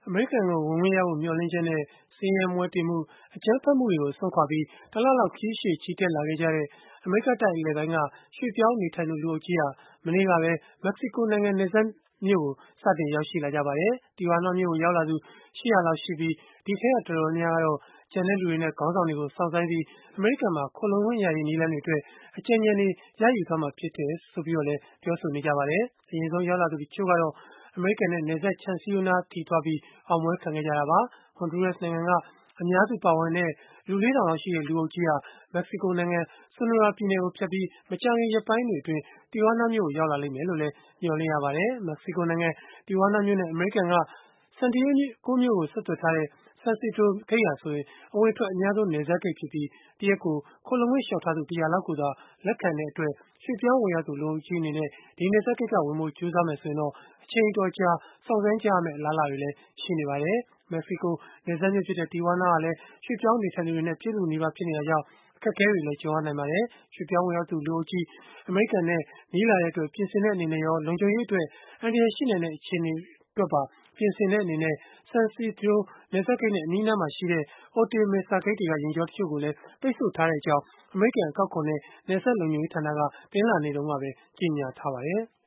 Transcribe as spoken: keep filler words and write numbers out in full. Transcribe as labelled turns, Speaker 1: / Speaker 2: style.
Speaker 1: အမေရိကန်ကို ဝင်ခွင့်ရဖို့ မျှော်လင့်ချက်နဲ့ ဆင်းရဲမွဲတေမှု၊ အကြမ်းဖက်မှုတွေကို စွန့်ခွာပြီး တလလောက် ခရီးရှည် ချီတက်လာခဲ့ကြတဲ့ အမေရိကတိုက် အလယ်ပိုင်းက ရွှေ့ပြောင်းနေထိုင်သူ လူအုပ်ကြီးဟာ မနေ့ကပဲ မက္ကစီကိုနိုင်ငံ နယ်စပ်မြို့ကို စတင်ရောက်ရှိလာကြပါတယ်။ Tijuana မြို့ကို ရောက်လာသူ ၈၀၀ လောက်ရှိပြီး၊ ဒီအထဲက တော်တော်များများကတော့ ကျန်တဲ့လူတွေနဲ့ ခေါင်းဆောင်တွေကို စောင့်ဆိုင်းပြီး အမေရိကန်မှာ ခိုလှုံခွင့်ရရေး နည်းလမ်းတွေအတွက် အကြံဉာဏ်တွေ ရယူသွားမှာ ဖြစ်တယ်လို့လည်း ပြောဆိုနေကြပါတယ်။ အရင်ဆုံး ရောက်လာသူ တချို့ကတော့ အမေရိကန်နဲ့ နယ်စပ်ခြံစည်းရိုးနားအထိ သွားပြီး အောင်ပွဲခံခဲ့ကြတာပါ။ Honduras နိုင်ငံက အများစုပါဝင်တဲ့ လူ လေးထောင်လောက်ရှိတဲ့ လူအုပ်ကြီးဟာ မက္ကစီကိုနိုင်ငံ Sonora ပြည်နယ်ကိုဖြတ်ပြီး မကြာခင် ရက်ပိုင်းတွေအတွင်း Tijuana မြို့ကို ရောက်လာလိမ့်မယ်လို့လည်း မျှော်လင့်ရပါတယ်။ မက္ကစီကိုနိုင်ငံ Tijuana မြို့နဲ့ အမေရိကန်က San Diego မြို့ကို ဆက်သွယ်ထားတဲ့ San Pedro ဂိတ်ဟာဆိုရင် အဝင်အထွက် အများဆုံး နယ်စပ်ဂိတ်ဖြစ်ပြီး တရက်ကို ခိုလှုံခွင့်လျှောက်ထားသူ တရာ လောက်ကိုသာ လက်ခံတဲ့အတွက် ရွှေ့ပြောင်းဝင်ရောက်သူ လူအုပ်ကြီးအနေနဲ့ ဒီနယ်စပ်ဂိတ်က ဝင်ဖို့ ကြိုးစားမယ် ဆိုရင်တော့ အချိန်အတော်ကြာ စောင့်ဆိုင်းကြရမယ့် အလားအလာတွေလည်း ရှိနေပါတယ်။ မက္ကစီကို နယ်စပ်မြို့ဖြစ်တဲ့ Tijuana ဟာလည်း ရွှေ့ပြောင်းနေထိုင်သူတွေနဲ့ ပြည့်လုနီးပါး ဖြစ်နေတာကြောင့် အခက်အခဲတွေလည်း ကြုံရနိုင်ပါတယ်။ ရွှေ့ပြောင်းဝင်ရောက်သူ လူအုပ်ကြီး အမေရိကန်နဲ့ နီးလာတဲ့အတွက် ပြင်ဆင်တဲ့အနေနဲ့ရော လုံခြုံရေးအတွက် အန္တရာယ်ရှိနိုင်တဲ့ အခြေအနေအတွက်ပါ ပြင်ဆင်တဲ့အနေနဲ့ San Pedro နယ်စပ်ဂိတ်နဲ့ အနီးအနားမှာရှိတဲ့ Otay Mesa ဂိတ်တွေက ယာဉ်ကြောတချို့ကိုလည်း ပိတ်ဆို့ထားကြောင်း အမေရိကန် အကောက်ခွန်နဲ့ နယ်စပ်လုံခြုံရေးဌာနက တနင်္လာနေ့တုန်းကပဲ ကြေညာထားပါတယ်။